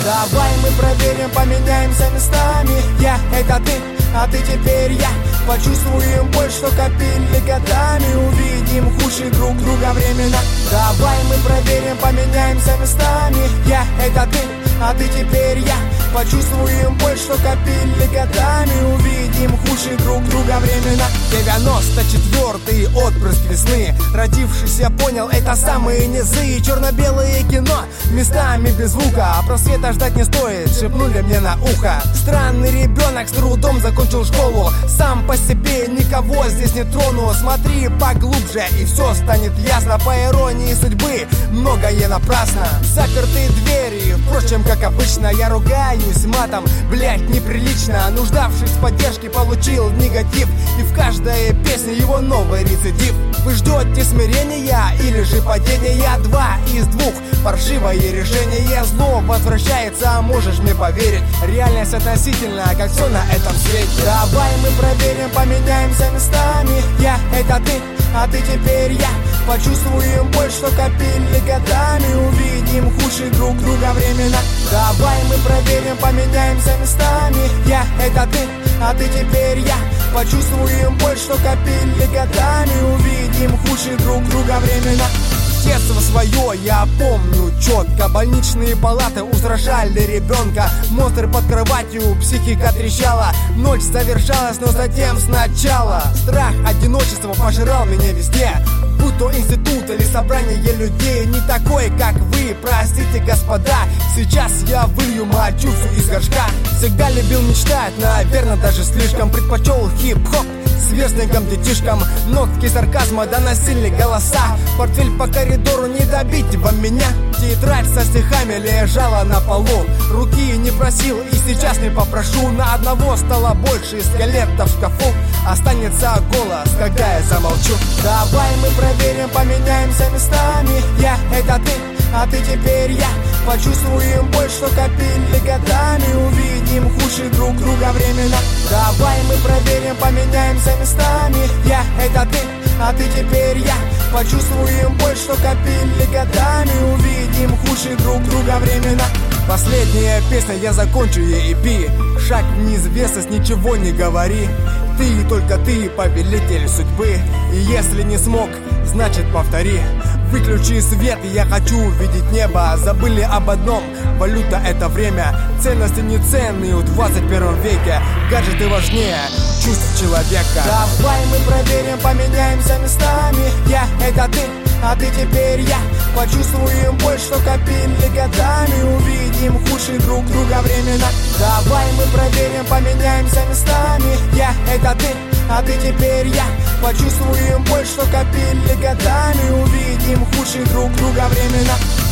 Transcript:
Давай мы проверим, поменяемся местами. Я — это ты, а ты теперь я. Почувствуем боль, что копили годами. Увидим худшие друг друга времена. Давай мы проверим, поменяемся местами. Я — это ты, а ты теперь я. Почувствуем боль, что копили годами. Увидим худшие друг друга времена. 94-й отпрыск весны. Родившись, я понял, это самые низы. Черно-белое кино, местами без звука. А просвета ждать не стоит, шепнули мне на ухо. Странный ребенок с трудом закончил школу. Сам по себе никого здесь не трону. Смотри поглубже, и все станет ясно. По иронии судьбы, многое напрасно. Закрытые двери, впрочем, как обычно. Я ругаюсь матом, блять, неприлично. Нуждавшись в поддержке, получил негатив. И в каждой песне его новый рецидив. Вы ждете смирения или же падения? 2 из 2, паршивое решение. Зло возвращается, а можешь мне поверить. Реальность относительно, как все на этом свете. Давай мы проверим, поменяемся местами. Я — это ты, а ты теперь я. Почувствуем боль, что копили годами. Увидим худшие друг друга времена. Давай мы проверим, поменяемся местами. Я — это ты, а ты теперь я. Почувствуем боль, что копили годами. Увидим худшие друг друга времена. Детство свое я помню четко. Больничные палаты устражали ребенка. Монстры под кроватью, психика трещала. Ночь завершалась, но затем сначала. Страх одиночества пожирал меня везде. Будь то институт или собрание людей. Не такой, как вы, простите, господа. Сейчас я вылью мочусу из горшка. Всегда любил мечтать, наверное, даже слишком. Предпочел хип-хоп сверстникам, детишкам. Нотки сарказма доносили голоса. Портфель по коридору, не добить вам меня. Тетрадь со стихами лежала на полу. Руки не просил и сейчас не попрошу. На одного стало больше скелетов в шкафу. Останется голос, когда я замолчу. Давай мы проверим, поменяемся местами. Я — это ты, а ты теперь я. Почувствуем боль, что копили годами. Увидим худшие друг друга времена. Давай мы проверим, поменяемся местами. Я — это ты, а ты теперь я. Почувствуем боль, что копили годами. Увидим худшие друг друга времена. Последняя песня, я закончу EP. Шаг в неизвестность, ничего не говори. Ты и только ты, повелитель судьбы. И если не смог, значит повтори. Выключи свет, я хочу увидеть небо. Забыли об одном, валюта — это время. Ценности не ценные в 21 веке. Гаджеты важнее чувств человека. Давай мы проверим, поменяемся местами. Я — это ты, а ты теперь я. Почувствуем боль, что копили годами. Увидим худшие друг друга времена. Давай мы проверим, поменяемся местами. Я — это ты, а ты теперь я. Почувствуем боль, что копили годами. Увидим худшие друг друга времена.